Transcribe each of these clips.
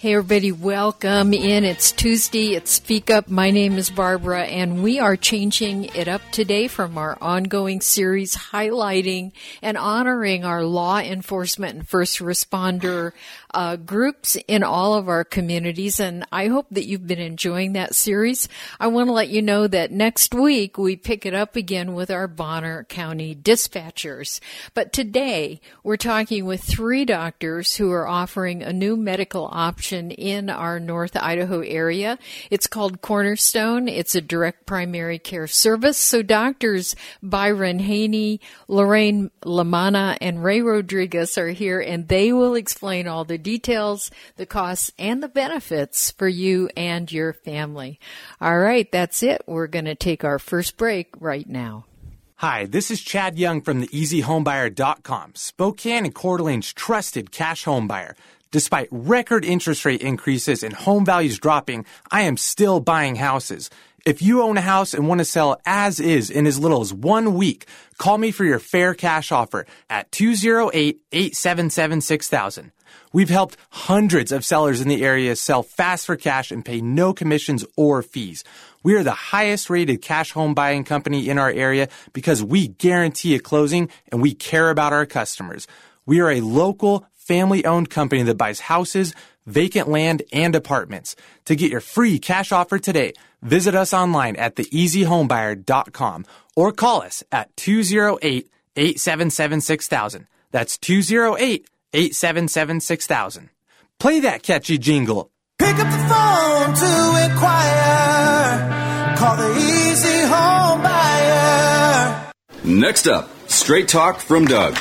Hey, everybody, welcome in. It's Tuesday. It's Speak Up. My name is Barbara, and we are changing it up today from our ongoing series highlighting and honoring our law enforcement and first responder groups in all of our communities, and I hope that you've been enjoying that series. I want to let you know that next week we pick it up again with our Bonner County dispatchers. But today we're talking with 3 doctors who are offering a new medical option in our North Idaho area. It's called Cornerstone. It's a direct primary care service. So doctors Byron Haney, Lorraine Lamanna, and Ray Rodriguez are here, and they will explain all the details, the costs, and the benefits for you and your family. All right, that's it. We're going to take our first break right now. Hi, this is Chad Young from the EasyHomebuyer.com, Spokane and Coeur d'Alene's trusted cash home buyer. Despite record interest rate increases and home values dropping, I am still buying houses. If you own a house and want to sell as is in as little as 1 week, call me for your fair cash offer at 208-877-6000. We've helped hundreds of sellers in the area sell fast for cash and pay no commissions or fees. We are the highest rated cash home buying company in our area because we guarantee a closing and we care about our customers. We are a local, family-owned company that buys houses, vacant land, and apartments. To get your free cash offer today, visit us online at theeasyhomebuyer.com or call us at 208-877-6000. That's 208-877-6000. Play that catchy jingle. Pick up the phone to inquire. Call the Easy Home Buyer. Next up, Straight Talk from Doug.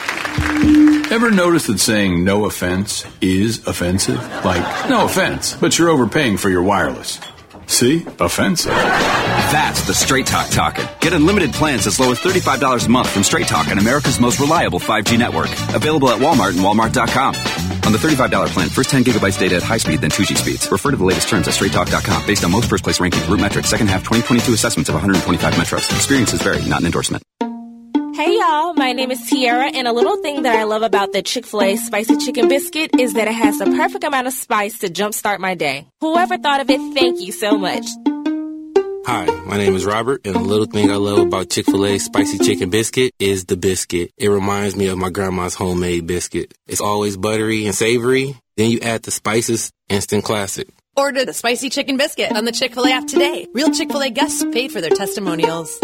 Ever notice that saying no offense is offensive? Like, no offense, but you're overpaying for your wireless. See? Offensive. That's the Straight Talk talking. Get unlimited plans as low as $35 a month from Straight Talk on America's most reliable 5G network. Available at Walmart and Walmart.com. On the $35 plan, first 10 gigabytes data at high speed, then 2G speeds. Refer to the latest terms at straighttalk.com. Based on most first place rankings, root metrics, second half 2022 assessments of 125 metros. Experiences vary, not an endorsement. Hey y'all, my name is Tiara, and a little thing that I love about the Chick-fil-A Spicy Chicken Biscuit is that it has the perfect amount of spice to jumpstart my day. Whoever thought of it, thank you so much. Hi, my name is Robert, and a little thing I love about Chick-fil-A Spicy Chicken Biscuit is the biscuit. It reminds me of my grandma's homemade biscuit. It's always buttery and savory. Then you add the spices, instant classic. Order the Spicy Chicken Biscuit on the Chick-fil-A app today. Real Chick-fil-A guests paid for their testimonials.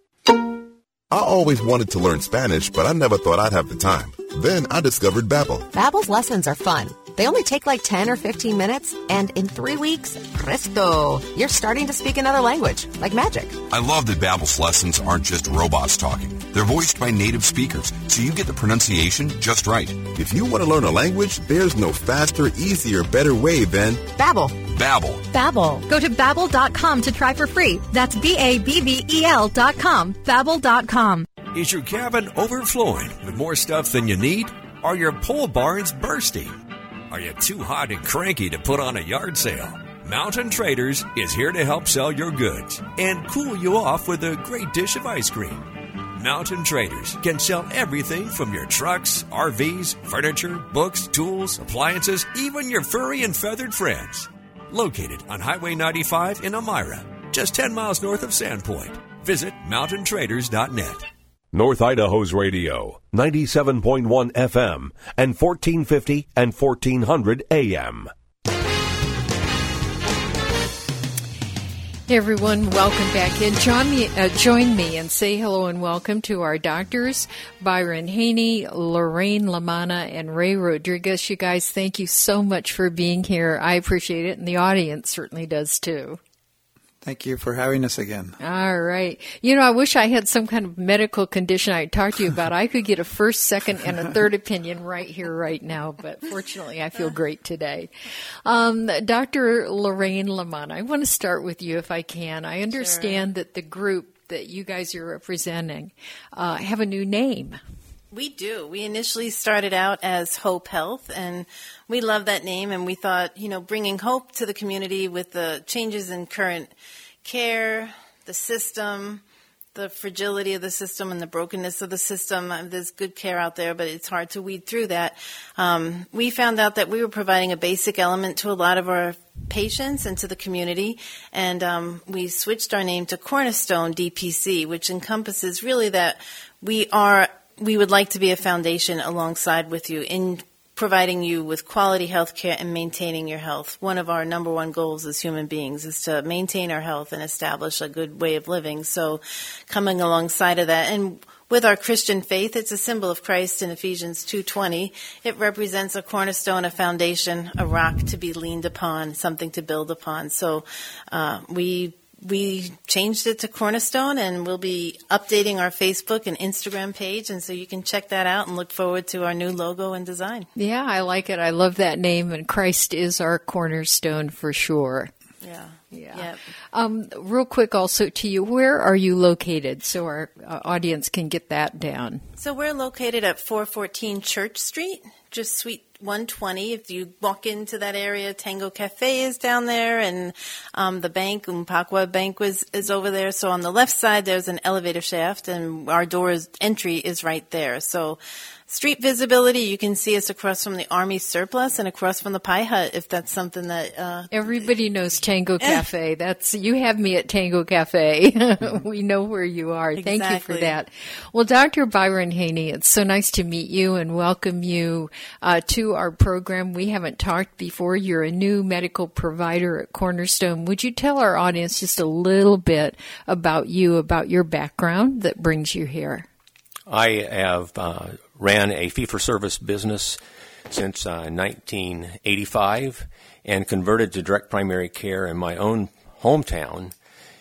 I always wanted to learn Spanish, but I never thought I'd have the time. Then I discovered Babbel. Babbel's lessons are fun. They only take like 10 or 15 minutes, and in 3 weeks, presto, you're starting to speak another language, like magic. I love that Babbel's lessons aren't just robots talking. They're voiced by native speakers, so you get the pronunciation just right. If you want to learn a language, there's no faster, easier, better way than Babbel. Babbel. Babbel. Go to Babbel.com to try for free. That's BABBEL.com. Babbel.com. Is your cabin overflowing with more stuff than you need? Are your pole barns bursting? Are you too hot and cranky to put on a yard sale? Mountain Traders is here to help sell your goods and cool you off with a great dish of ice cream. Mountain Traders can sell everything from your trucks, RVs, furniture, books, tools, appliances, even your furry and feathered friends. Located on Highway 95 in Elmira, just 10 miles north of Sandpoint. Visit MountainTraders.net. North Idaho's radio, 97.1 FM and 1450 and 1400 AM. Hey everyone, welcome back in. Join me and say hello and welcome to our doctors, Byron Haney, Lorraine Lamanna, and Ray Rodriguez. You guys, thank you so much for being here. I appreciate it, and the audience certainly does too. Thank you for having us again. All right. You know, I wish I had some kind of medical condition I'd talk to you about. I could get a first, second, and a third opinion right here, right now. But fortunately, I feel great today. Dr. Lorraine Lamanna, I want to start with you if I can. I understand that the group that you guys are representing have a new name. We do. We initially started out as Hope Health, and we love that name, and we thought, bringing hope to the community with the changes in current care, the system, the fragility of the system and the brokenness of the system. There's good care out there, but it's hard to weed through that. We found out that we were providing a basic element to a lot of our patients and to the community, and we switched our name to Cornerstone DPC, which encompasses really that we would like to be a foundation alongside with you in providing you with quality health care and maintaining your health. One of our number one goals as human beings is to maintain our health and establish a good way of living. So coming alongside of that, and with our Christian faith, it's a symbol of Christ in Ephesians 2:20. It represents a cornerstone, a foundation, a rock to be leaned upon, something to build upon. So we changed it to Cornerstone, and we'll be updating our Facebook and Instagram page, and so you can check that out and look forward to our new logo and design. Yeah, I like it. I love that name, and Christ is our cornerstone for sure. Yeah. Real quick also to you, where are you located so our audience can get that down? So we're located at 414 Church Street, just Suite 120. If you walk into that area, Tango Cafe is down there, and the bank, Umpqua Bank, is over there. So on the left side, there's an elevator shaft, and our entry is right there. So street visibility, you can see us across from the Army surplus and across from the Pie Hut, if that's something that... Everybody knows Tango Cafe. You have me at Tango Cafe. We know where you are. Exactly. Thank you for that. Well, Dr. Byron Haney, it's so nice to meet you and welcome you to our program. We haven't talked before. You're a new medical provider at Cornerstone. Would you tell our audience just a little bit about you, about your background that brings you here? I have ran a fee-for-service business since 1985 and converted to direct primary care in my own hometown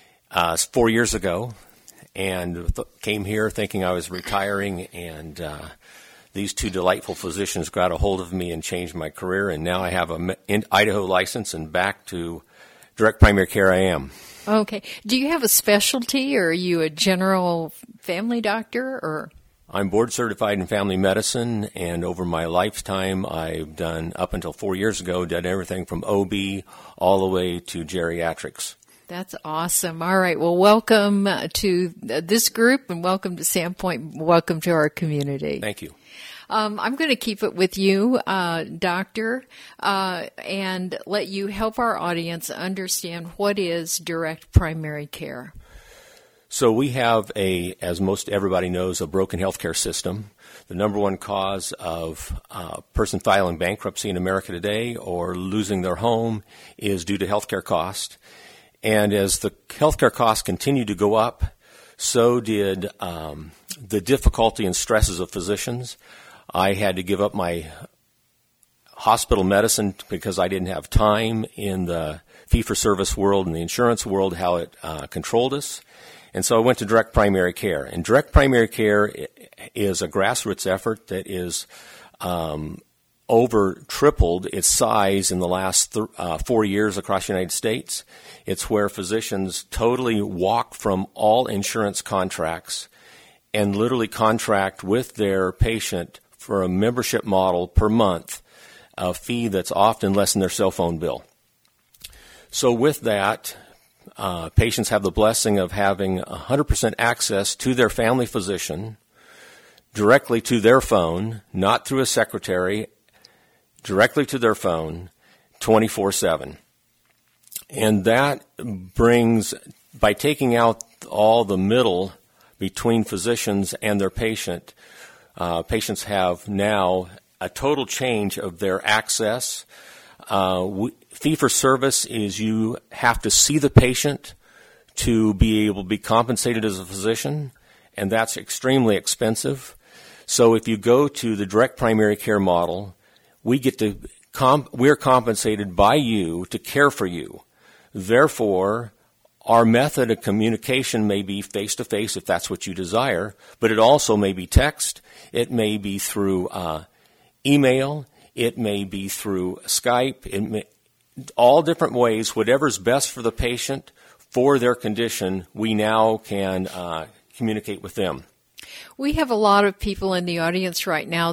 4 years ago, and came here thinking I was retiring, and these two delightful physicians got a hold of me and changed my career, and now I have an Idaho license, and back to direct primary care I am. Okay. Do you have a specialty, or are you a general family doctor, or... I'm board certified in family medicine, and over my lifetime, I've done, up until 4 years ago, done everything from OB all the way to geriatrics. That's awesome. All right. Well, welcome to this group, and welcome to Sandpoint. Welcome to our community. Thank you. I'm going to keep it with you, Doctor, and let you help our audience understand what is direct primary care. So we have as most everybody knows, a broken healthcare system. The number one cause of a person filing bankruptcy in America today or losing their home is due to healthcare cost. And as the healthcare costs continue to go up, so did the difficulty and stresses of physicians. I had to give up my hospital medicine because I didn't have time in the fee-for-service world and the insurance world, how it controlled us. And so I went to direct primary care. And direct primary care is a grassroots effort that is over tripled its size in the last 4 years across the United States. It's where physicians totally walk from all insurance contracts and literally contract with their patient for a membership model per month, a fee that's often less than their cell phone bill. So with that, patients have the blessing of having 100% access to their family physician directly to their phone, not through a secretary, directly to their phone, 24/7. And that brings, by taking out all the middle between physicians and their patient, patients have now a total change of their access. Fee-for-service is you have to see the patient to be able to be compensated as a physician, and that's extremely expensive. So if you go to the direct primary care model, we're compensated by you to care for you. Therefore, our method of communication may be face-to-face if that's what you desire, but it also may be text, it may be through email, it may be through Skype, all different ways, whatever's best for the patient for their condition, we now can communicate with them. We have a lot of people in the audience right now that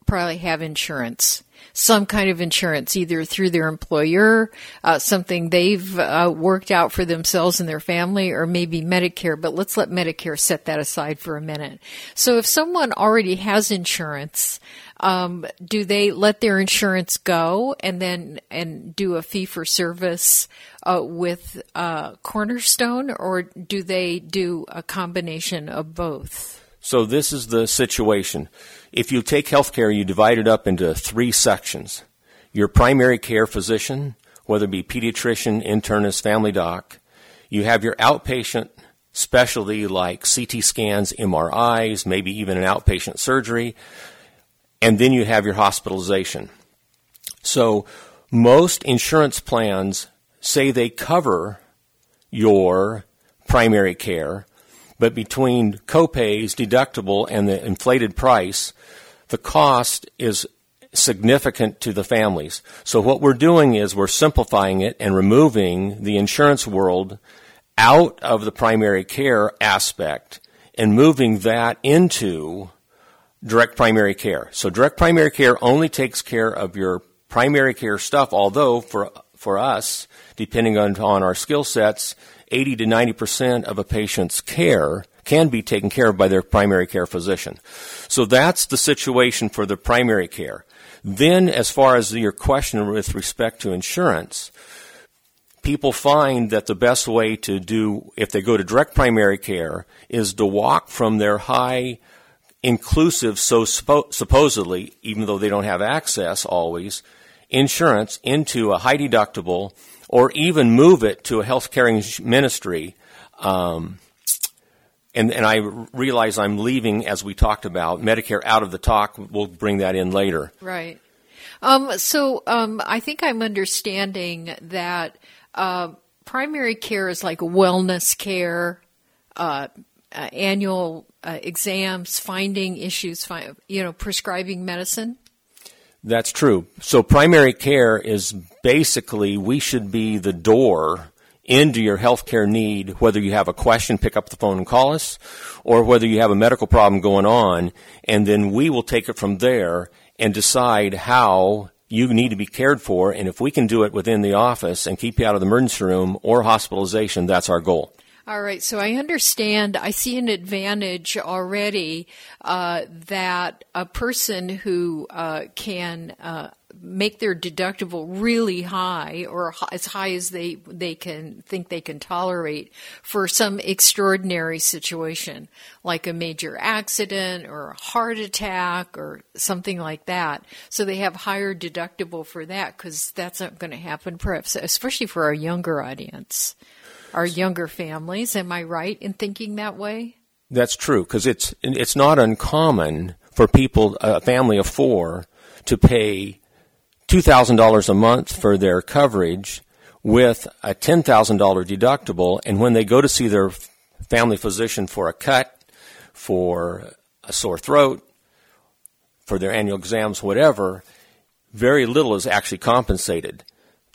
probably have insurance, some kind of insurance, either through their employer, something they've worked out for themselves and their family, or maybe Medicare. But let's let Medicare set that aside for a minute. So if someone already has insurance, do they let their insurance go and do a fee for service with Cornerstone, or do they do a combination of both? So this is the situation. If you take healthcare, you divide it up into 3 sections. Your primary care physician, whether it be pediatrician, internist, family doc. You have your outpatient specialty like CT scans, MRIs, maybe even an outpatient surgery. And then you have your hospitalization. So most insurance plans say they cover your primary care, but between copays, deductible, and the inflated price, the cost is significant to the families. So what we're doing is we're simplifying it and removing the insurance world out of the primary care aspect and moving that into direct primary care. So direct primary care only takes care of your primary care stuff, although for us, depending on our skill sets, 80 to 90% of a patient's care can be taken care of by their primary care physician. So that's the situation for the primary care. Then, as far as your question with respect to insurance, people find that the best way to do, if they go to direct primary care, is to walk from their high inclusive, supposedly, even though they don't have access always, insurance into a high deductible, or even move it to a healthcare ministry. And I realize I'm leaving, as we talked about, Medicare out of the talk. We'll bring that in later. Right. So I think I'm understanding that primary care is like wellness care, annual exams, finding issues, prescribing medicine. That's true. So primary care is basically, we should be the door into your healthcare need, whether you have a question, pick up the phone and call us, or whether you have a medical problem going on, and then we will take it from there and decide how you need to be cared for, and if we can do it within the office and keep you out of the emergency room or hospitalization, that's our goal. All right, so I understand, I see an advantage already that a person who can make their deductible really high, or as high as they can think they can tolerate for some extraordinary situation, like a major accident or a heart attack or something like that. So they have higher deductible for that, because that's not going to happen, perhaps, especially for our younger audience. Our younger families. Am I right in thinking that way? That's true, because it's not uncommon for people, a family of 4, to pay $2,000 a month for their coverage with a $10,000 deductible, and when they go to see their family physician for a cut, for a sore throat, for their annual exams, whatever, very little is actually compensated.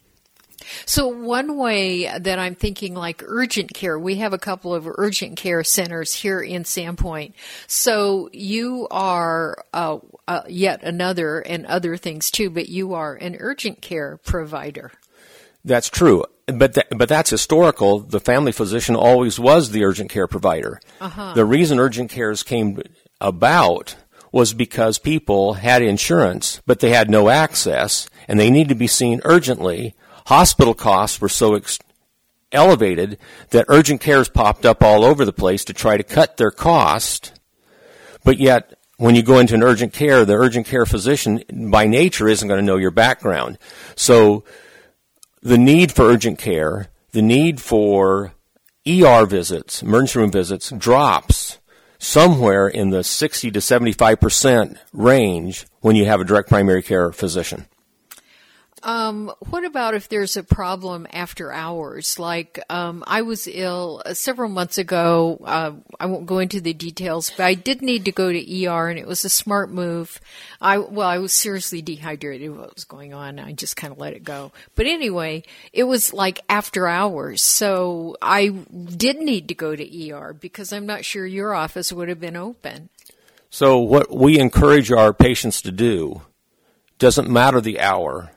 So one way that I'm thinking, like urgent care, we have a couple of urgent care centers here in Sandpoint. So you are yet another, and other things too, but you are an urgent care provider. That's true, but that's historical. The family physician always was the urgent care provider. Uh-huh. The reason urgent cares came about was because people had insurance, but they had no access, and they needed to be seen urgently. Hospital costs were so elevated that urgent cares popped up all over the place to try to cut their cost. But yet, when you go into an urgent care, the urgent care physician by nature isn't going to know your background. So the need for urgent care, the need for ER visits, emergency room visits, drops somewhere in the 60 to 75% range when you have a direct primary care physician. What about if there's a problem after hours? Like, I was ill several months ago. I won't go into the details, but I did need to go to ER, and it was a smart move. I was seriously dehydrated. What was going on? I just kind of let it go. But anyway, it was like after hours. So I did need to go to ER because I'm not sure your office would have been open. So what we encourage our patients to do, doesn't matter the hour,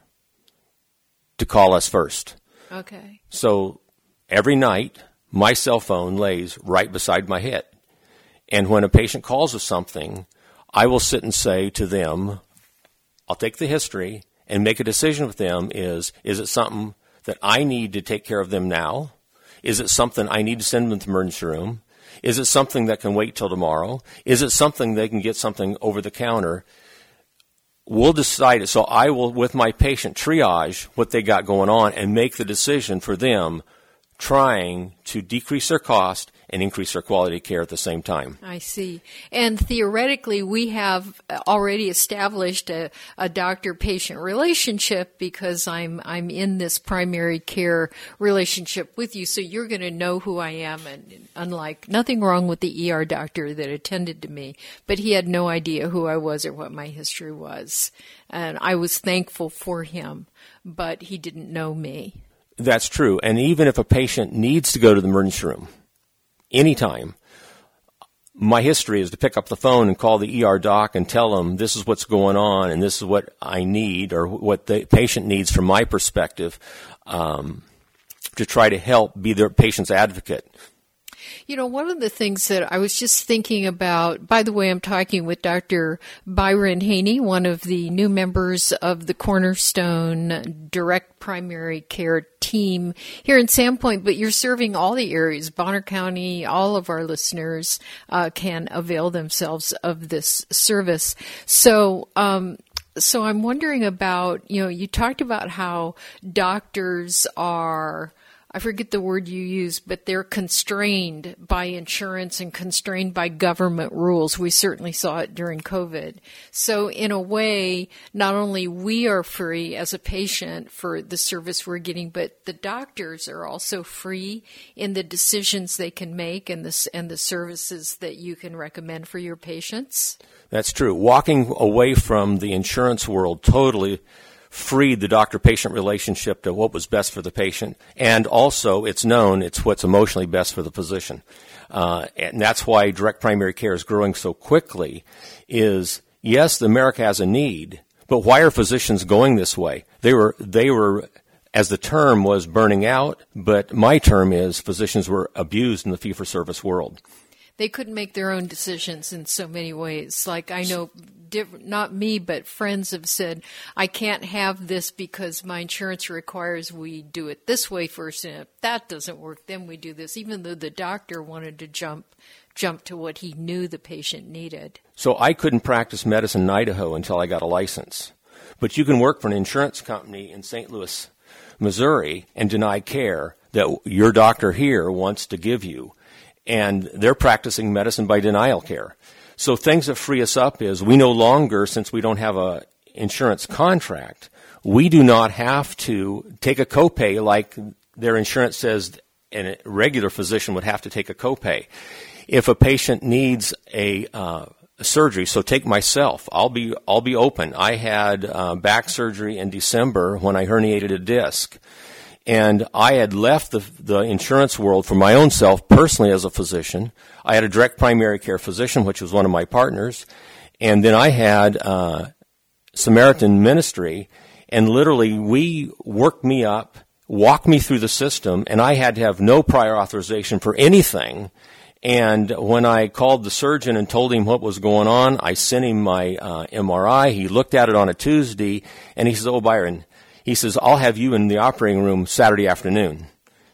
to call us first. Okay. So every night, my cell phone lays right beside my head. And when a patient calls with something, I will sit and say to them, I'll take the history and make a decision with them. Is it something that I need to take care of them now? Is it something I need to send them to the emergency room? Is it something that can wait till tomorrow? Is it something they can get something over the counter? We'll decide it. So I will, with my patient, triage what they got going on and make the decision for them, trying to decrease their cost and increase their quality of care at the same time. I see. And theoretically, we have already established a doctor-patient relationship because I'm in this primary care relationship with you, so you're going to know who I am. And unlike, nothing wrong with the ER doctor that attended to me, but he had no idea who I was or what my history was. And I was thankful for him, but he didn't know me. That's true. And even if a patient needs to go to the emergency room, anytime, my history is to pick up the phone and call the ER doc and tell them this is what's going on and this is what I need or what the patient needs from my perspective, to try to help be their patient's advocate. You know, one of the things that I was just thinking about, by the way, I'm talking with Dr. Byron Haney, one of the new members of the Cornerstone Direct Primary Care team here in Sandpoint, but you're serving all the areas. Bonner County, all of our listeners can avail themselves of this service. So I'm wondering about, you talked about how doctors are, I forget the word you used, but they're constrained by insurance and constrained by government rules. We certainly saw it during COVID. So in a way, not only we are free as a patient for the service we're getting, but the doctors are also free in the decisions they can make and the services that you can recommend for your patients. That's true. Walking away from the insurance world totally freed the doctor-patient relationship to what was best for the patient, and also it's known it's what's emotionally best for the physician. And that's why direct primary care is growing so quickly is, yes, America has a need, but why are physicians going this way? They were, as the term was, burning out, but my term is physicians were abused in the fee-for-service world. They couldn't make their own decisions in so many ways. Like I know, not me, but friends have said, I can't have this because my insurance requires we do it this way first, and if that doesn't work, then we do this, even though the doctor wanted to jump to what he knew the patient needed. So I couldn't practice medicine in Idaho until I got a license. But you can work for an insurance company in St. Louis, Missouri, and deny care that your doctor here wants to give you. And they're practicing medicine by denial care. So things that free us up is we no longer, since we don't have a insurance contract, we do not have to take a copay like their insurance says a regular physician would have to take a copay. If a patient needs a surgery, so take myself, I'll be open. I had back surgery in December when I herniated a disc. And I had left the insurance world for my own self personally as a physician. I had a direct primary care physician, which was one of my partners. And then I had Samaritan Ministry. And literally, we worked me up, walked me through the system, and I had to have no prior authorization for anything. And when I called the surgeon and told him what was going on, I sent him my MRI. He looked at it on a Tuesday, and he says, "Oh, Byron," he says, "I'll have you in the operating room Saturday afternoon."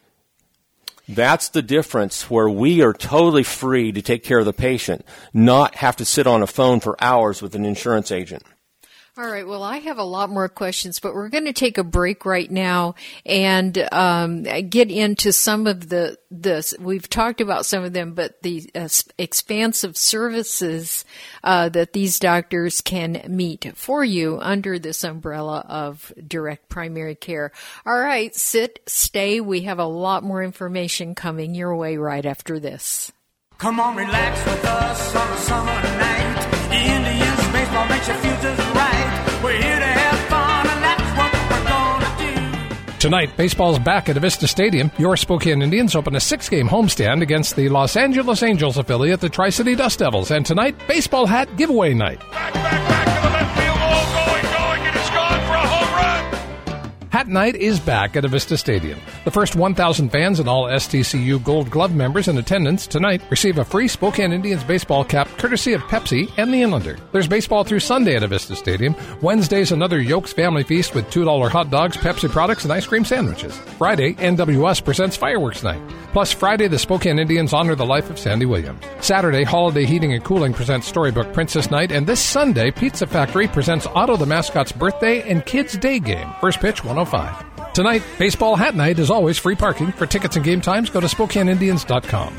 That's the difference where we are totally free to take care of the patient, not have to sit on a phone for hours with an insurance agent. All right. Well, I have a lot more questions, but we're going to take a break right now and get into some of the we've talked about some of them, but the expansive services that these doctors can meet for you under this umbrella of direct primary care. All right. Stay. We have a lot more information coming your way right after this. Come on, relax with us on a summer night. The Indians baseball makes your futures right. We're here to have fun, and that's what we're gonna do. Tonight, baseball's back at Avista Stadium. Your Spokane Indians open a 6-game homestand against the Los Angeles Angels affiliate, the Tri-City Dust Devils. And tonight, baseball hat giveaway night. Back to the left field wall, going, and it's gone for a home run. Hat Night is back at Avista Stadium. The first 1,000 fans and all STCU Gold Glove members in attendance tonight receive a free Spokane Indians baseball cap courtesy of Pepsi and the Inlander. There's baseball through Sunday at Avista Stadium. Wednesday's another Yolks family feast with $2 hot dogs, Pepsi products, and ice cream sandwiches. Friday, NWS presents Fireworks Night. Plus, Friday, the Spokane Indians honor the life of Sandy Williams. Saturday, Holiday Heating and Cooling presents Storybook Princess Night. And this Sunday, Pizza Factory presents Otto the Mascot's birthday and Kids Day Game. First pitch, 1:05. Tonight, Baseball Hat Night is always free parking. For tickets and game times, go to SpokaneIndians.com.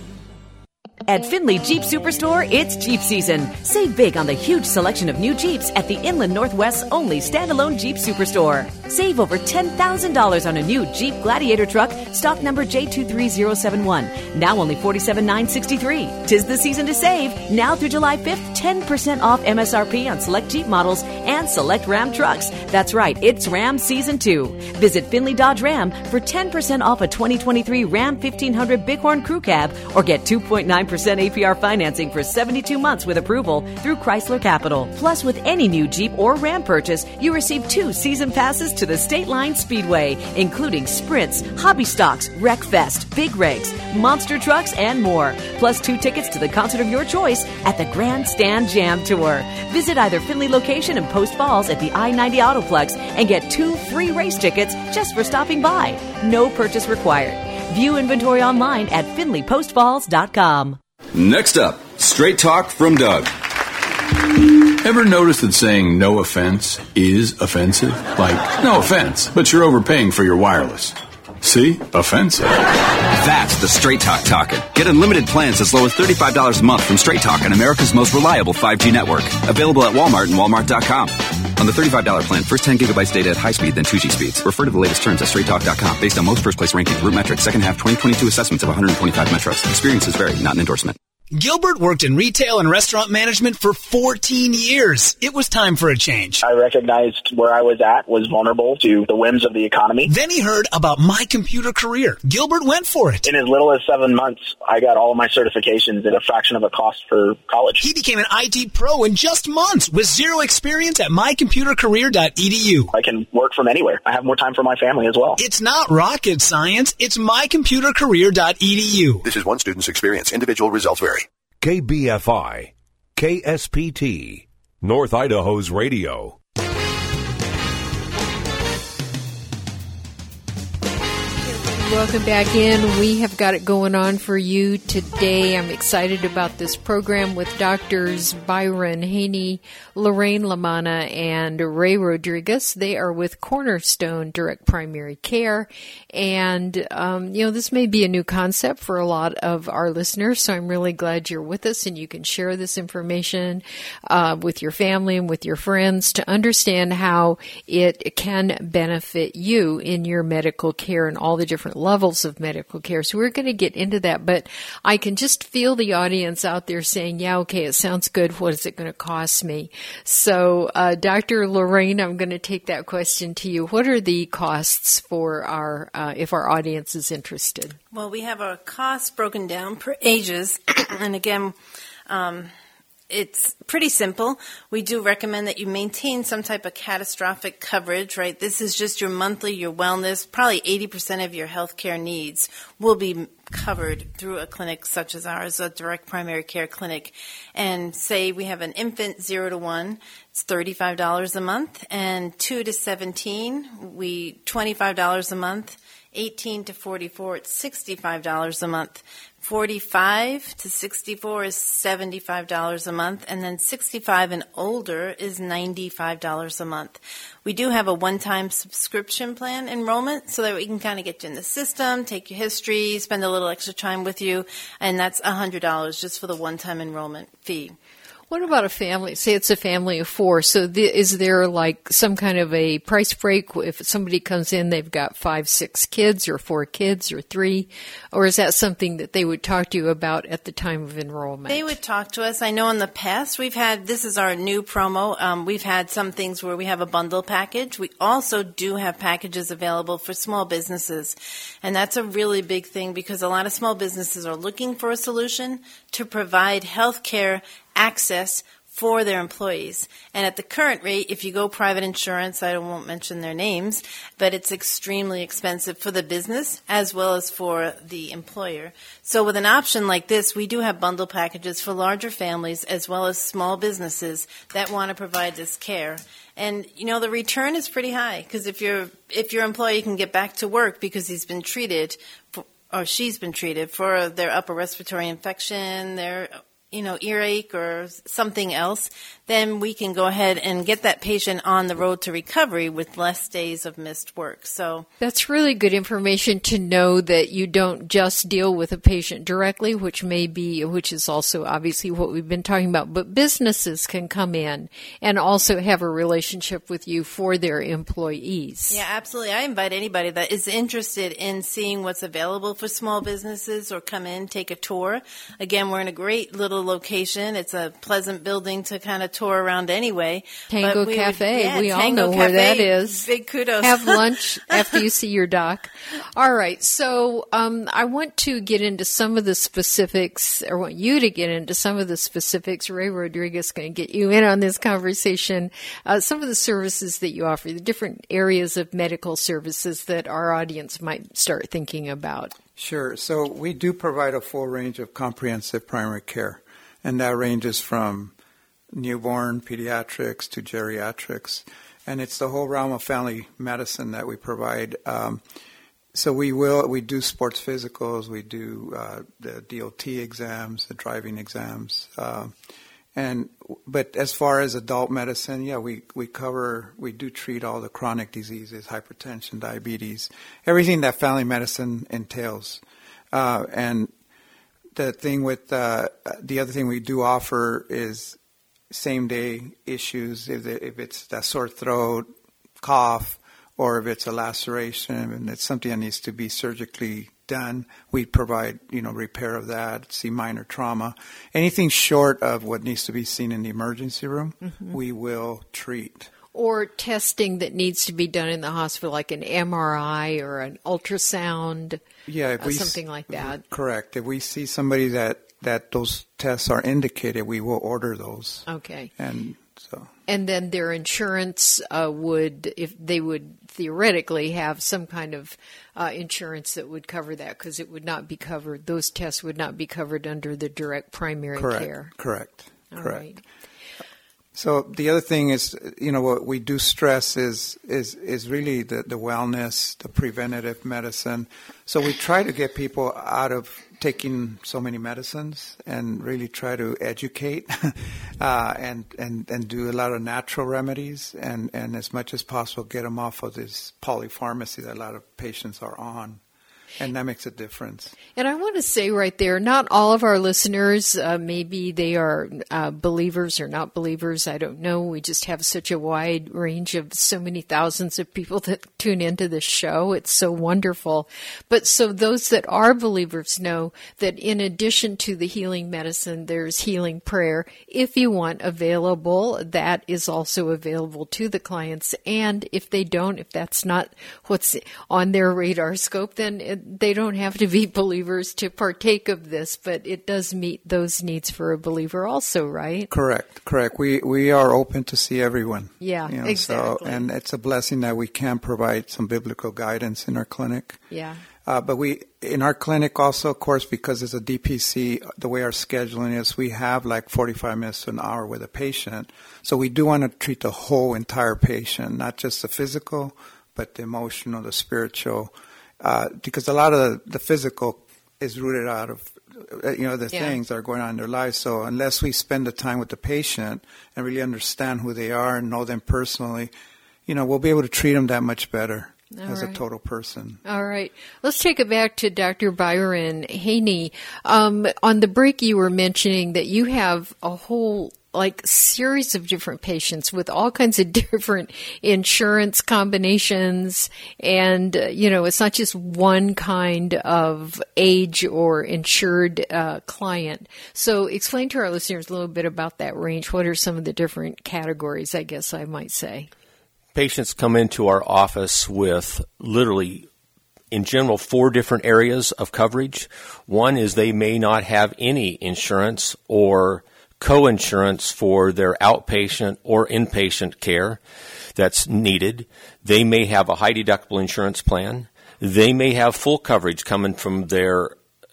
At Findlay Jeep Superstore, it's Jeep season. Save big on the huge selection of new Jeeps at the Inland Northwest's only standalone Jeep Superstore. Save over $10,000 on a new Jeep Gladiator truck, stock number J23071. Now only $47,963. 'Tis the season to save. Now through July 5th, 10% off MSRP on select Jeep models and select Ram trucks. That's right, it's Ram Season 2. Visit Findlay Dodge Ram for 10% off a 2023 Ram 1500 Bighorn Crew Cab or get 2.9% APR financing for 72 months with approval through Chrysler Capital. Plus, with any new Jeep or Ram purchase, you receive 2 season passes to the State Line Speedway, including sprints, hobby stocks, Wreck Fest, big rigs, monster trucks, and more. Plus 2 tickets to the concert of your choice at the Grandstand Jam Tour. Visit either Findlay location in Post Falls at the I-90 Autoplex and get 2 free race tickets just for stopping by. No purchase required. View inventory online at FindlayPostFalls.com. Next up, Straight Talk from Doug. Ever notice that saying no offense is offensive? Like, no offense, but you're overpaying for your wireless. See? Offensive. That's the Straight Talk talking. Get unlimited plans as low as $35 a month from Straight Talk on America's most reliable 5G network. Available at Walmart and Walmart.com. On the $35 plan, first 10 gigabytes data at high speed, then 2G speeds. Refer to the latest terms at straighttalk.com. Based on most first-place rankings, Root Metrics, second half 2022 assessments of 125 metros. Experiences vary, not an endorsement. Gilbert worked in retail and restaurant management for 14 years. It was time for a change. I recognized where I was at was vulnerable to the whims of the economy. Then he heard about My Computer Career. Gilbert went for it. In as little as 7 months, I got all of my certifications at a fraction of a cost for college. He became an IT pro in just months with zero experience at mycomputercareer.edu. I can work from anywhere. I have more time for my family as well. It's not rocket science. It's mycomputercareer.edu. This is one student's experience. Individual results vary. KBFI, KSPT, North Idaho's radio. Welcome back in. We have got it going on for you today. I'm excited about this program with Doctors Byron Haney, Lorraine Lamanna, and Ray Rodriguez. They are with Cornerstone Direct Primary Care. And, this may be a new concept for a lot of our listeners, so I'm really glad you're with us and you can share this information with your family and with your friends to understand how it can benefit you in your medical care and all the different levels of medical care. So we're going to get into that, but I can just feel the audience out there saying, yeah, okay, it sounds good. What is it going to cost me? So, Dr. Lorraine, I'm going to take that question to you. What are the costs for our, if our audience is interested? Well, we have our costs broken down per ages. And again, it's pretty simple. We do recommend that you maintain some type of catastrophic coverage, right? This is just your monthly, your wellness. Probably 80% of your healthcare needs will be covered through a clinic such as ours, a direct primary care clinic. And say we have an infant 0 to 1, it's $35 a month, and 2 to 17, $25 a month. 18 to 44, it's $65 a month. 45 to 64 is $75 a month, and then 65 and older is $95 a month. We do have a one-time subscription plan enrollment so that we can kind of get you in the system, take your history, spend a little extra time with you, and that's $100 just for the one-time enrollment fee. What about a family? Say it's a family of 4. So is there like some kind of a price break if somebody comes in, they've got 5, 6 kids or 4 kids or 3? Or is that something that they would talk to you about at the time of enrollment? They would talk to us. I know in the past this is our new promo. We've had some things where we have a bundle package. We also do have packages available for small businesses. And that's a really big thing because a lot of small businesses are looking for a solution to provide health care access for their employees. And at the current rate, if you go private insurance, I won't mention their names, but it's extremely expensive for the business as well as for the employer. So with an option like this, we do have bundle packages for larger families as well as small businesses that want to provide this care. And, the return is pretty high because if your employee can get back to work because he's been treated or she's been treated for their upper respiratory infection, their earache or something else, then we can go ahead and get that patient on the road to recovery with less days of missed work. So that's really good information to know that you don't just deal with a patient directly, which is also obviously what we've been talking about, but businesses can come in and also have a relationship with you for their employees. Yeah, absolutely. I invite anybody that is interested in seeing what's available for small businesses or come in, take a tour. Again, we're in a great little location. It's a pleasant building to kind of tour around anyway. Tango Cafe. We all know where that is. Big kudos. Have lunch after you see your doc. All right. So I want to get into some of the specifics, or want you to get into some of the specifics. Ray Rodriguez is going to get you in on this conversation. Some of the services that you offer, the different areas of medical services that our audience might start thinking about. Sure. So we do provide a full range of comprehensive primary care, and that ranges from newborn pediatrics to geriatrics, and it's the whole realm of family medicine that we provide. So we do sports physicals, we do the DOT exams, the driving exams, but as far as adult medicine, we do treat all the chronic diseases, hypertension, diabetes, everything that family medicine entails, and the thing with the other thing we do offer is same-day issues. If it's that sore throat, cough, or if it's a laceration and it's something that needs to be surgically done, we provide repair of that. See minor trauma, anything short of what needs to be seen in the emergency room, we will treat. Or testing that needs to be done in the hospital, like an MRI or an ultrasound, something like that. Correct. If we see somebody that those tests are indicated, we will order those. Okay. And then their insurance would theoretically have some kind of insurance that would cover that, because it would not be covered. Those tests would not be covered under the direct primary care. Correct. All right. So the other thing is, what we do stress is really the wellness, the preventative medicine. So we try to get people out of taking so many medicines and really try to educate and do a lot of natural remedies and as much as possible get them off of this polypharmacy that a lot of patients are on. And that makes a difference. And I want to say right there, not all of our listeners, maybe they are believers or not believers. I don't know. We just have such a wide range of so many thousands of people that tune into this show. It's so wonderful. But so those that are believers know that in addition to the healing medicine, there's healing prayer. If you want available, that is also available to the clients. And if they don't, if that's not what's on their radar scope, then they don't have to be believers to partake of this, but it does meet those needs for a believer also, right? Correct. We are open to see everyone. Yeah, exactly. And it's a blessing that we can provide some biblical guidance in our clinic. Yeah. But in our clinic also, of course, because it's a DPC, the way our scheduling is, we have like 45 minutes to an hour with a patient. So we do want to treat the whole entire patient, not just the physical, but the emotional, the spiritual. Because a lot of the physical is rooted out of, things that are going on in their lives. So unless we spend the time with the patient and really understand who they are and know them personally, we'll be able to treat them that much better. as a total person. All right. Let's take it back to Dr. Byron Haney. On the break, you were mentioning that you have a whole series of different patients with all kinds of different insurance combinations. And, it's not just one kind of age or insured client. So explain to our listeners a little bit about that range. What are some of the different categories, I guess I might say? Patients come into our office with literally, in general, 4 different areas of coverage. One is they may not have any insurance or co-insurance for their outpatient or inpatient care that's needed. They may have a high deductible insurance plan. They may have full coverage coming from their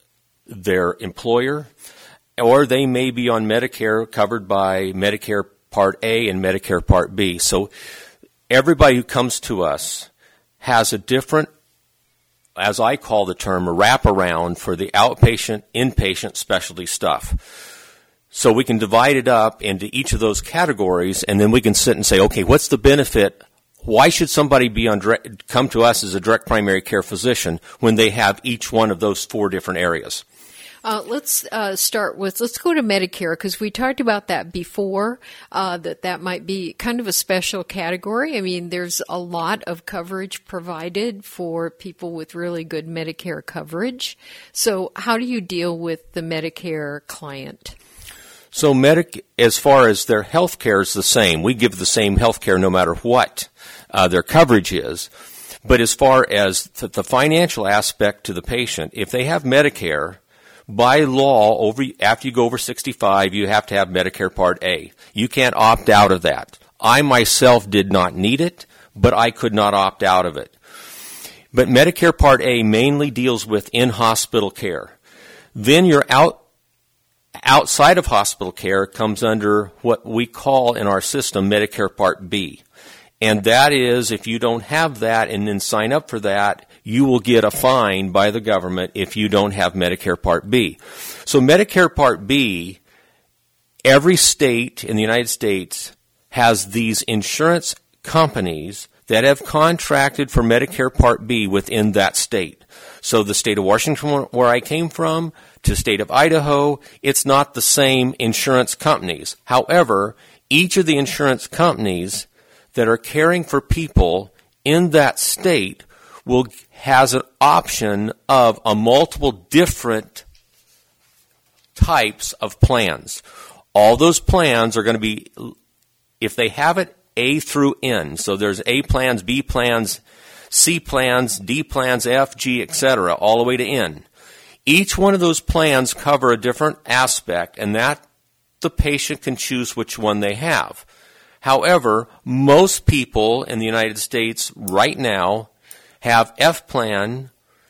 employer, or they may be on Medicare covered by Medicare Part A and Medicare Part B. So everybody who comes to us has a different, as I call the term, a wraparound for the outpatient, inpatient specialty stuff. So we can divide it up into each of those categories, and then we can sit and say, okay, what's the benefit? Why should somebody come to us as a direct primary care physician when they have each one of those 4 different areas? Let's go to Medicare, because we talked about that before, that might be kind of a special category. I mean, there's a lot of coverage provided for people with really good Medicare coverage. So how do you deal with the Medicare client? So as far as their health care is the same. We give the same health care no matter what their coverage is. But as far as the financial aspect to the patient, if they have Medicare, by law, after you go over 65, you have to have Medicare Part A. You can't opt out of that. I myself did not need it, but I could not opt out of it. But Medicare Part A mainly deals with in-hospital care. Then you're outside of hospital care comes under what we call in our system Medicare Part B. And that is, if you don't have that and then sign up for that, you will get a fine by the government if you don't have Medicare Part B. So Medicare Part B, every state in the United States has these insurance companies that have contracted for Medicare Part B within that state. So the state of Washington, where I came from, to the state of Idaho, it's not the same insurance companies. However, each of the insurance companies that are caring for people in that state has an option of a multiple different types of plans. All those plans are going to be, if they have it, A through N. So there's A plans, B plans, C plans, D plans, F, G, etc., all the way to N. Each one of those plans cover a different aspect, and that the patient can choose which one they have. However, most people in the United States right now have F plan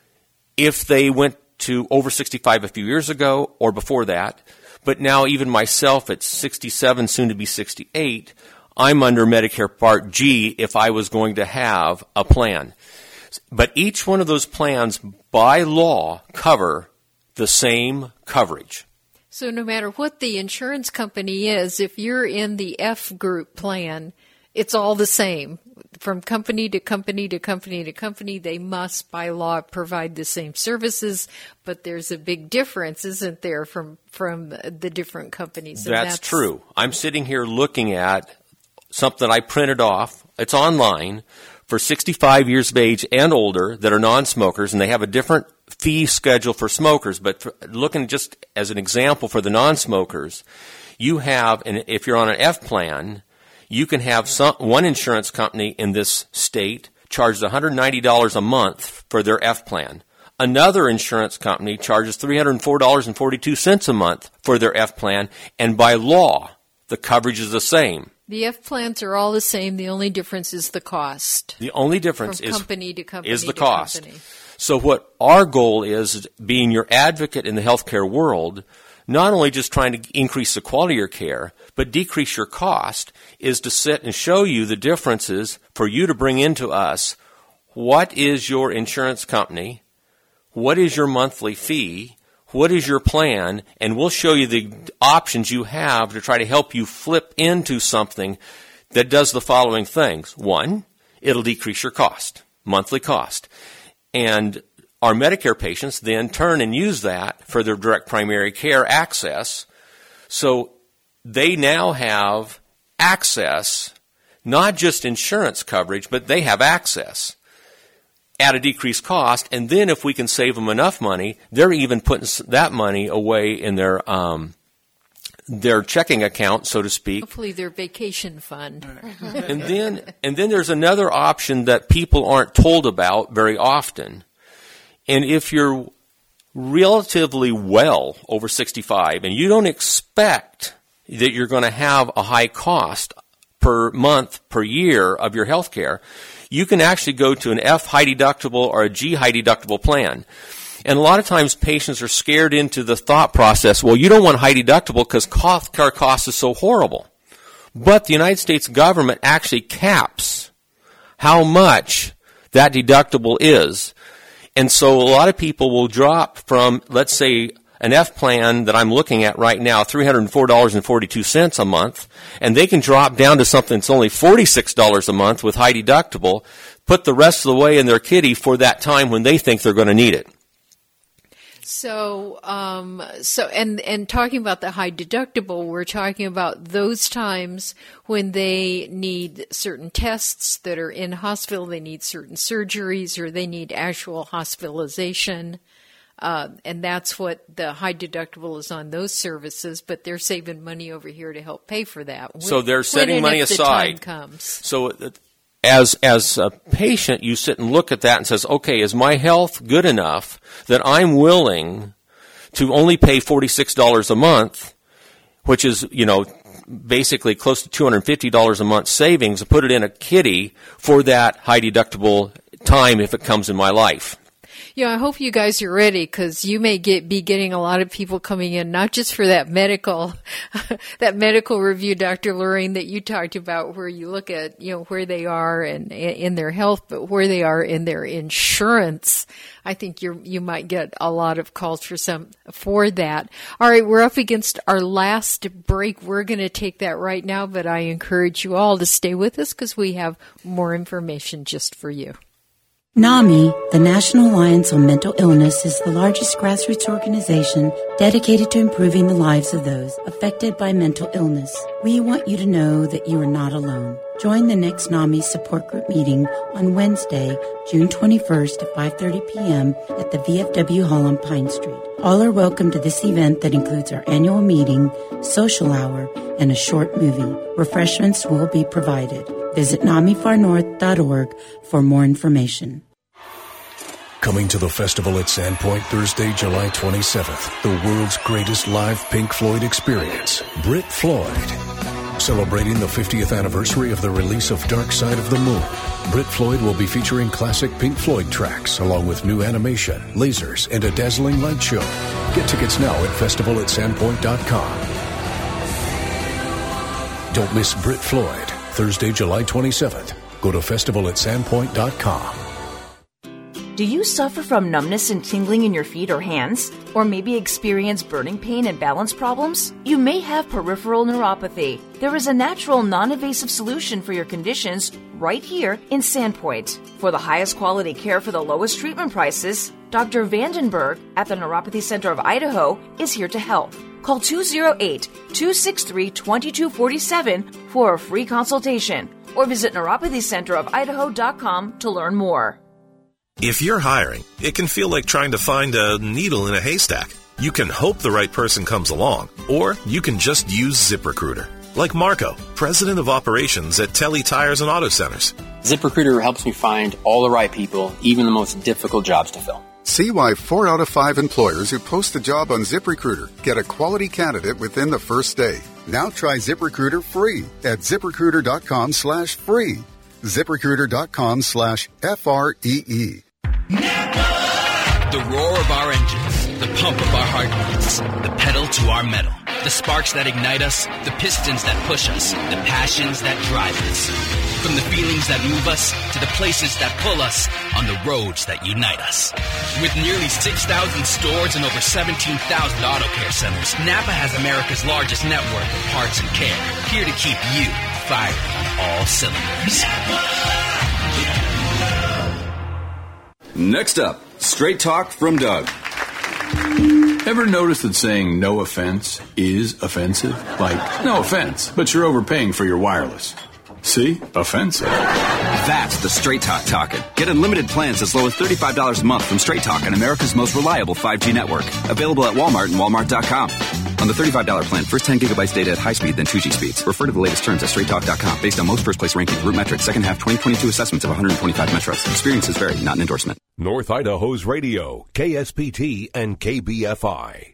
if they went to over 65 a few years ago or before that. But now even myself at 67, soon to be 68, I'm under Medicare Part G if I was going to have a plan. But each one of those plans, by law, cover the same coverage. So no matter what the insurance company is, if you're in the F group plan, it's all the same. From company to company to company to company, they must, by law, provide the same services, but there's a big difference, isn't there, from the different companies? That's true. I'm sitting here looking at something I printed off. It's online for 65 years of age and older that are non-smokers, and they have a different fee schedule for smokers. But looking just as an example for the non-smokers, you have, and if you're on an F plan, you can have one insurance company in this state charges $190 a month for their F plan. Another insurance company charges $304.42 a month for their F plan, and by law, the coverage is the same. The F plans are all the same. The only difference is the cost. The only difference from company to company is the to cost. Company. So what our goal is, being your advocate in the healthcare world, not only just trying to increase the quality of your care, but decrease your cost, is to sit and show you the differences for you to bring into us. What is your insurance company? What is your monthly fee? What is your plan? And we'll show you the options you have to try to help you flip into something that does the following things. One, it'll decrease your cost. monthly cost. And our Medicare patients then turn and use that for their direct primary care access. So they now have access, not just insurance coverage, but they have access at a decreased cost. And then if we can save them enough money, they're even putting that money away in their checking account, so to speak. Hopefully their vacation fund. And then there's another option that people aren't told about very often. And if you're relatively well over 65 and you don't expect that you're going to have a high cost per month, per year of your health care, you can actually go to an F high deductible or a G high deductible plan. And a lot of times patients are scared into the thought process, well, you don't want high deductible because health care cost is so horrible. But the United States government actually caps how much that deductible is. And so a lot of people will drop from, let's say, an F plan that I'm looking at right now, $304.42 a month, and they can drop down to something that's only $46 a month with high deductible, put the rest of the way in their kitty for that time when they think they're going to need it. So and talking about the high deductible, we're talking about those times when they need certain tests that are in hospital, they need certain surgeries, or they need actual hospitalization. And that's what the high deductible is on those services, but they're saving money over here to help pay for that. So they're setting money aside. The time comes. So as a patient, you sit and look at that and says, okay, is my health good enough that I'm willing to only pay $46 a month, which is, basically close to $250 a month savings, and put it in a kitty for that high deductible time if it comes in my life? Yeah, I hope you guys are ready, because you may be getting a lot of people coming in, not just for that medical review, Dr. Lorraine, that you talked about, where you look at, where they are and in their health, but where they are in their insurance. I think you might get a lot of calls for that. All right, we're up against our last break. We're going to take that right now, but I encourage you all to stay with us, because we have more information just for you. NAMI, the National Alliance on Mental Illness, is the largest grassroots organization dedicated to improving the lives of those affected by mental illness. We want you to know that you are not alone. Join the next NAMI support group meeting on Wednesday, June 21st at 5:30 p.m. at the VFW Hall on Pine Street. All are welcome to this event that includes our annual meeting, social hour, and a short movie. Refreshments will be provided. Visit NamiFarNorth.org for more information. Coming to the festival at Sandpoint Thursday, July 27th, the world's greatest live Pink Floyd experience, Brit Floyd. Celebrating the 50th anniversary of the release of Dark Side of the Moon, Brit Floyd will be featuring classic Pink Floyd tracks along with new animation, lasers, and a dazzling light show. Get tickets now at festivalatSandpoint.com. Don't miss Brit Floyd, Thursday, July 27th. Go to festivalatSandpoint.com. Do you suffer from numbness and tingling in your feet or hands? Or maybe experience burning pain and balance problems? You may have peripheral neuropathy. There is a natural, non-invasive solution for your conditions right here in Sandpoint. For the highest quality care for the lowest treatment prices, Dr. Vandenberg at the Neuropathy Center of Idaho is here to help. Call 208-263-2247 for a free consultation, or visit neuropathycenterofidaho.com to learn more. If you're hiring, it can feel like trying to find a needle in a haystack. You can hope the right person comes along, or you can just use ZipRecruiter. Like Marco, president of operations at Telly Tires and Auto Centers. ZipRecruiter helps me find all the right people, even the most difficult jobs to fill. See why 4 out of 5 employers who post a job on ZipRecruiter get a quality candidate within the first day. Now try ZipRecruiter free at ZipRecruiter.com/free. ZipRecruiter.com/FREE. The roar of our engines, the pump of our heartbeats, the pedal to our metal, the sparks that ignite us, the pistons that push us, the passions that drive us. From the feelings that move us to the places that pull us on the roads that unite us. With nearly 6,000 stores and over 17,000 auto care centers, Napa has America's largest network of parts and care, here to keep you firing on all cylinders. Next up, Straight Talk from Doug. Ever notice that saying no offense is offensive? Like, no offense, but you're overpaying for your wireless. See? Offensive. That's the Straight Talk talking. Get unlimited plans as low as $35 a month from Straight Talk on America's most reliable 5G network. Available at Walmart and Walmart.com. On the $35 plan, first 10 gigabytes data at high speed, then 2G speeds. Refer to the latest terms at straighttalk.com. Based on most first place rankings, Root Metrics, second half 2022 assessments of 125 metros. Experiences vary, not an endorsement. North Idaho's radio, KSPT and KBFI.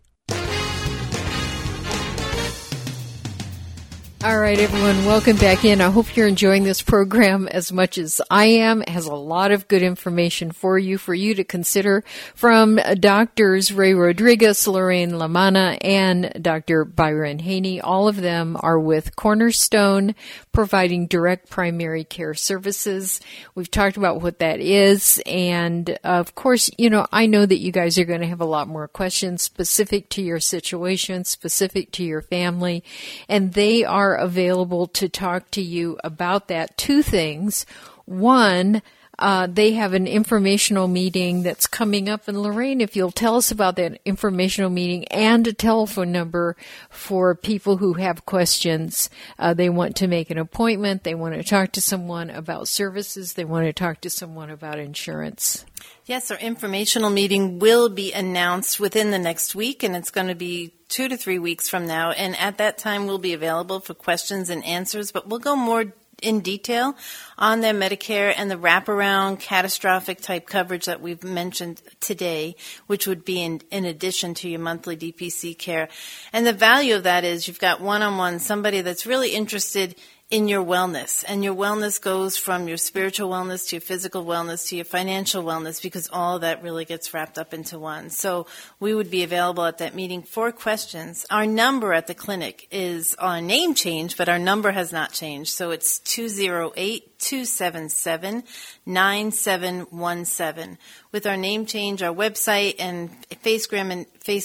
All right, everyone, welcome back in. I hope you're enjoying this program as much as I am. It has a lot of good information for you to consider from Doctors Ray Rodriguez, Lorraine Lamanna, and Dr. Byron Haney. All of them are with Cornerstone, providing direct primary care services. We've talked about what that is. And of course, I know that you guys are going to have a lot more questions specific to your situation, specific to your family, and they are available to talk to you about that. Two things. One, they have an informational meeting that's coming up. And Lorraine, if you'll tell us about that informational meeting and a telephone number for people who have questions. They want to make an appointment. They want to talk to someone about services. They want to talk to someone about insurance. Yes, our informational meeting will be announced within the next week, and it's going to be 2 to 3 weeks from now. And at that time, we'll be available for questions and answers, but we'll go more in detail on their Medicare and the wraparound catastrophic type coverage that we've mentioned today, which would be in addition to your monthly DPC care. And the value of that is you've got one-on-one, somebody that's really interested in your wellness, and your wellness goes from your spiritual wellness to your physical wellness to your financial wellness, because all of that really gets wrapped up into one. So we would be available at that meeting for questions. Our number at the clinic is our name changed, but our number has not changed. So it's 208-277-9717. With our name change, our website and Facebook,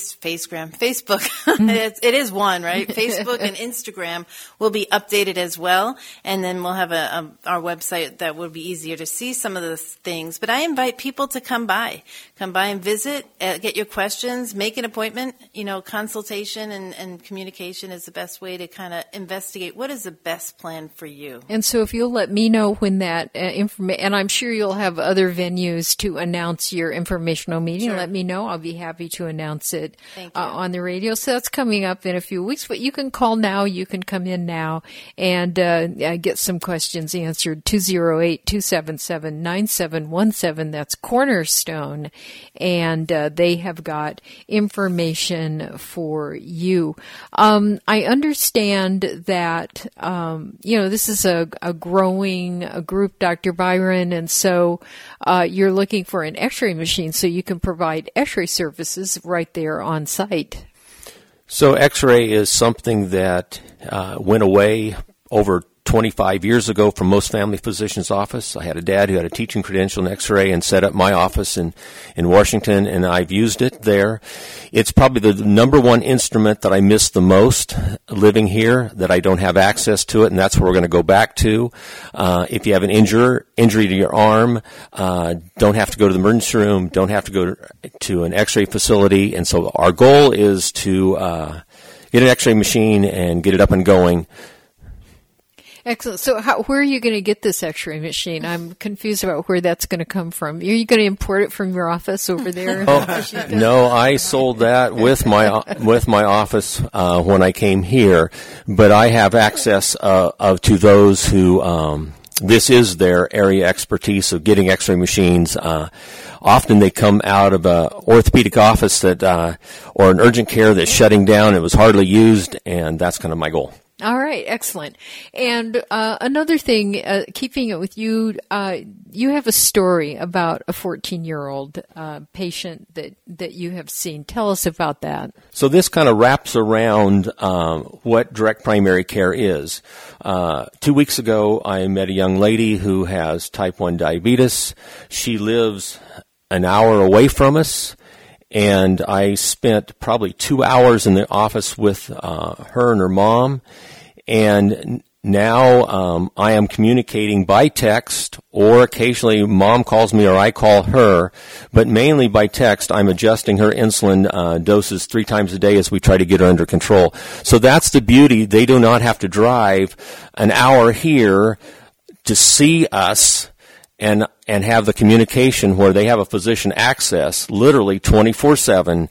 it is one, right? Facebook and Instagram will be updated as well, and then we'll have our website that will be easier to see some of the things. But I invite people to come by and visit, get your questions, make an appointment. Consultation and communication is the best way to kind of investigate what is the best plan for you. And so if you'll let me know when that information, and I'm sure you'll have other venues to announce your informational meeting. Sure. Let me know. I'll be happy to announce it on the radio. So that's coming up in a few weeks, but you can call now. You can come in now and get some questions answered. 208-277-9717. That's Cornerstone. And they have got information for you. I understand that, this is a growing group, Dr. Byron, and so you're looking for an X-ray machine so you can provide X-ray services right there on site. So X-ray is something that went away over 25 years ago from most family physicians' office. I had a dad who had a teaching credential in X-ray and set up my office in Washington, and I've used it there. It's probably the number one instrument that I miss the most living here, that I don't have access to it, and that's where we're going to go back to. If you have an injury to your arm, don't have to go to the emergency room, don't have to go to an X-ray facility, and so our goal is to get an X-ray machine and get it up and going. Excellent. So where are you going to get this X-ray machine? I'm confused about where that's going to come from. Are you going to import it from your office over there? No, I sold that with my office when I came here, but I have access to those who this is their area expertise of getting X-ray machines. Often they come out of a orthopedic office or an urgent care that's shutting down. It was hardly used, and that's kind of my goal. All right, excellent. And another thing, keeping it with you, you have a story about a 14-year-old patient that you have seen. Tell us about that. So this kind of wraps around what direct primary care is. 2 weeks ago, I met a young lady who has type 1 diabetes. She lives an hour away from us. And I spent probably 2 hours in the office with her and her mom. And now I am communicating by text, or occasionally Mom calls me or I call her, but mainly by text. I'm adjusting her insulin doses 3 times a day as we try to get her under control. So that's the beauty. They do not have to drive an hour here to see us and have the communication where they have a physician access literally 24/7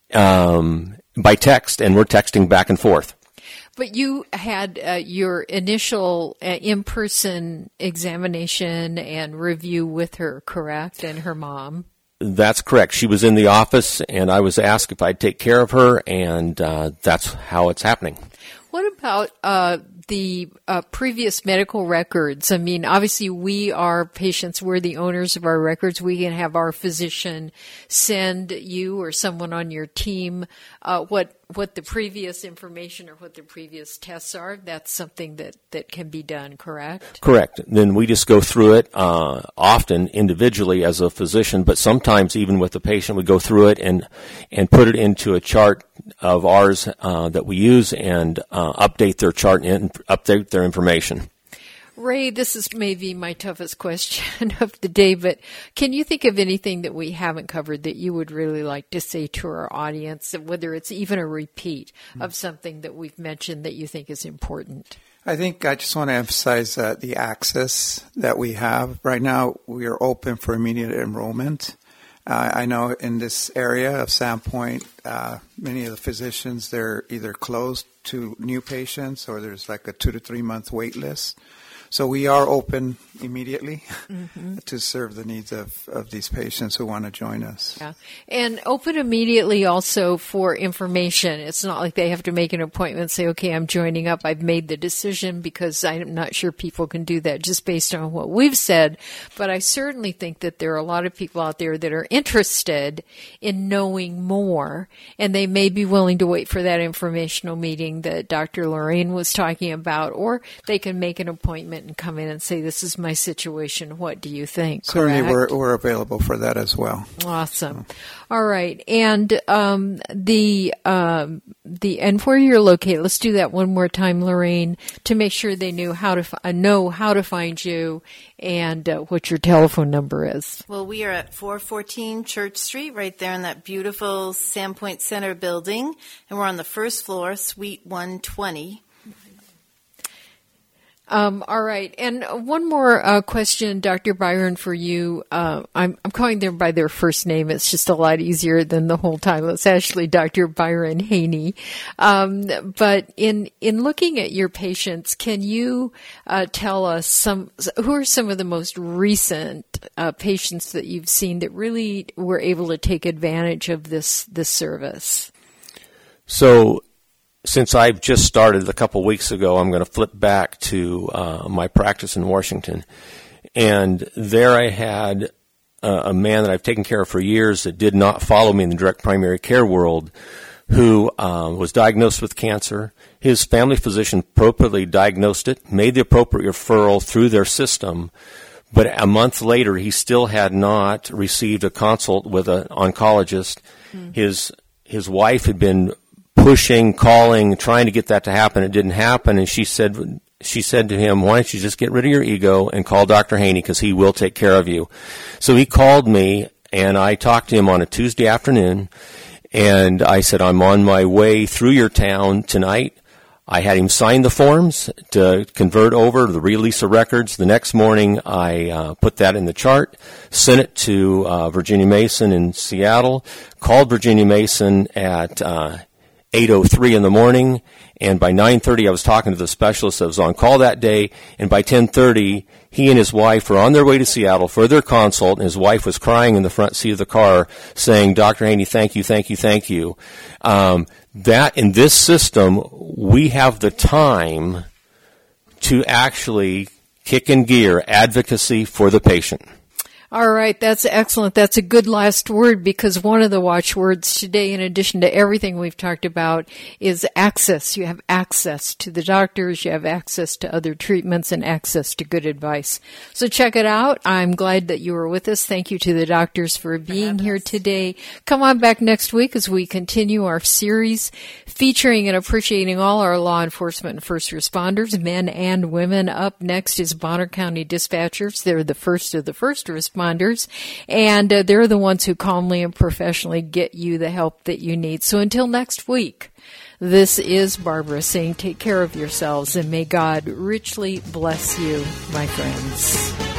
by text, and we're texting back and forth. But you had your initial in-person examination and review with her, correct, and her mom? That's correct. She was in the office, and I was asked if I'd take care of her, and that's how it's happening. What about the previous medical records? I mean, obviously we are patients. We're the owners of our records. We can have our physician send you or someone on your team what the previous information or what the previous tests are. That's something that can be done, correct? Correct. Then we just go through it often individually as a physician, but sometimes even with the patient we go through it and put it into a chart of ours that we use and update their chart and update their information. Ray, this is maybe my toughest question of the day, but can you think of anything that we haven't covered that you would really like to say to our audience, whether it's even a repeat of something that we've mentioned that you think is important? I think I just want to emphasize the access that we have. Right now, we are open for immediate enrollment. I know in this area of Sandpoint, many of the physicians, they're either closed to new patients or there's like a 2 to 3 month wait list. So we are open immediately to serve the needs of these patients who want to join us. Yeah. And open immediately also for information. It's not like they have to make an appointment and say, okay, I'm joining up. I've made the decision, because I'm not sure people can do that just based on what we've said. But I certainly think that there are a lot of people out there that are interested in knowing more, and they may be willing to wait for that informational meeting that Dr. Lorraine was talking about, or they can make an appointment and come in and say, this is my situation. What do you think? Certainly, correct? we're available for that as well. Awesome. All right. And the and where you're located, let's do that one more time, Lorraine, to make sure they know how to find you and what your telephone number is. Well, we are at 414 Church Street, right there in that beautiful Sandpoint Center building, and we're on the first floor, Suite 120. All right. And one more question, Dr. Byron, for you. I'm calling them by their first name. It's just a lot easier than the whole title. It's actually Dr. Byron Haney. But in looking at your patients, can you tell us who are some of the most recent patients that you've seen that really were able to take advantage of this service? So, since I've just started a couple weeks ago, I'm going to flip back to my practice in Washington. And there I had a man that I've taken care of for years that did not follow me in the direct primary care world, who was diagnosed with cancer. His family physician appropriately diagnosed it, made the appropriate referral through their system, but a month later he still had not received a consult with an oncologist. His wife had been pushing, calling, trying to get that to happen. It didn't happen, and she said to him, why don't you just get rid of your ego and call Dr. Haney, because he will take care of you. So he called me, and I talked to him on a Tuesday afternoon, and I said, I'm on my way through your town tonight. I had him sign the forms to convert over the release of records. The next morning, I put that in the chart, sent it to Virginia Mason in Seattle, called Virginia Mason at 8:03 in the morning, and by 9:30 I was talking to the specialist that was on call that day, and by 10:30 he and his wife were on their way to Seattle for their consult, and his wife was crying in the front seat of the car saying, Dr. Haney, thank you, thank you, thank you. That in this system, we have the time to actually kick in gear advocacy for the patient. All right, that's excellent. That's a good last word, because one of the watchwords today, in addition to everything we've talked about, is access. You have access to the doctors, you have access to other treatments, and access to good advice. So check it out. I'm glad that you were with us. Thank you to the doctors for being here today. Come on back next week as we continue our series featuring and appreciating all our law enforcement and first responders, men and women. Up next is Bonner County Dispatchers. They're the first of the first responders, and they're the ones who calmly and professionally get you the help that you need. So until next week, this is Barbara saying take care of yourselves, and may God richly bless you, my friends.